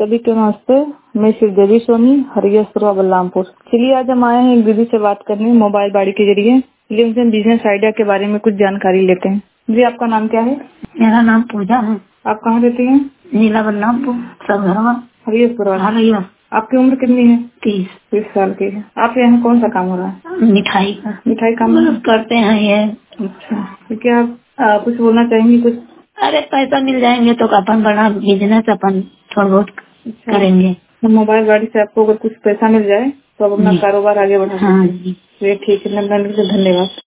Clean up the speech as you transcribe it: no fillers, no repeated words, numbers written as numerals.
सभी को नमस्ते। मैं श्रीदेवी सोनी, हरियसपुरा, बलरामपुर। चलिए आज हम आए हैं एक दीदी से बात करने मोबाइल बाड़ी के जरिए। चलिए उनसे बिजनेस आइडिया के बारे में कुछ जानकारी लेते हैं। जी आपका नाम क्या है? मेरा नाम पूजा है। आप कहाँ रहती हैं? नीला बलरामपुर, सब घरवा हरियसपुरा। हरिया। आपकी उम्र कितनी है? 30 साल की है। आप यहाँ कौन सा काम हो रहा है? मिठाई का। मिठाई काम करते हैं ये। अच्छा, तो क्या आप कुछ बोलना चाहेंगी? कुछ अरे पैसा मिल जाएंगे तो अपन बड़ा बिजनेस अपन थोड़ा बहुत करेंगे। तो मोबाइल गाड़ी से आपको अगर कुछ पैसा मिल जाए तो आप अपना कारोबार आगे बढ़ा सकते हैं। हाँ जी। ठीक है, धन्यवाद।